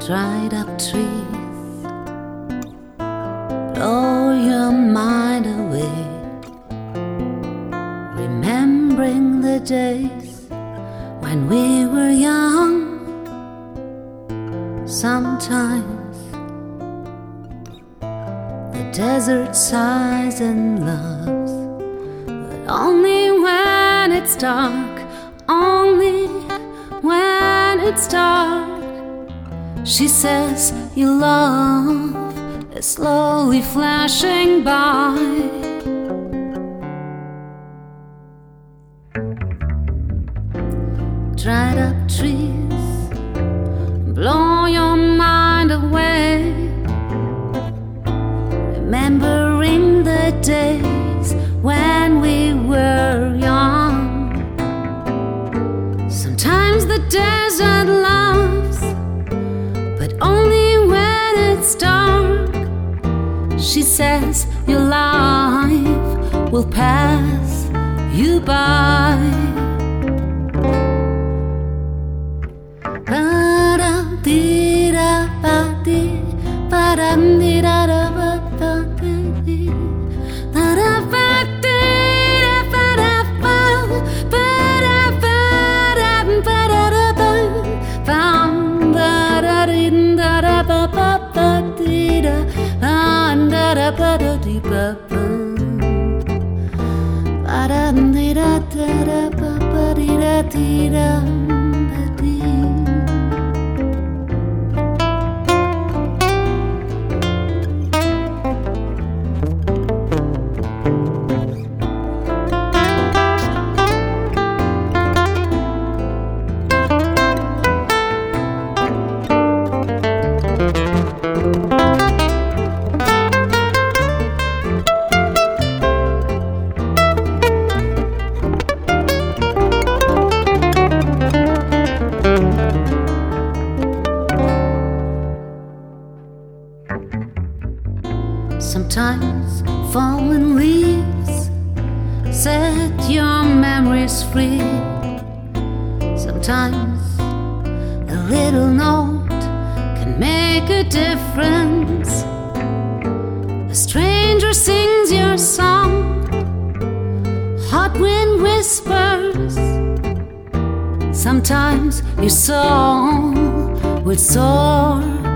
dried up trees, blow your mind away, remembering the days when we were young. Sometimes the desert sighs and loves, but only when it's dark, only when it's dark. She says your love is slowly flashing by. Dried up trees, blow your mind away, remembering the days when we were young. Sometimes the desert loves, but only when it's dark. She says your life will pass you by. Sometimes fallen leaves set your memories free. Sometimes a little note can make a difference. A stranger sings your song, hot wind whispers. Sometimes your soul will soar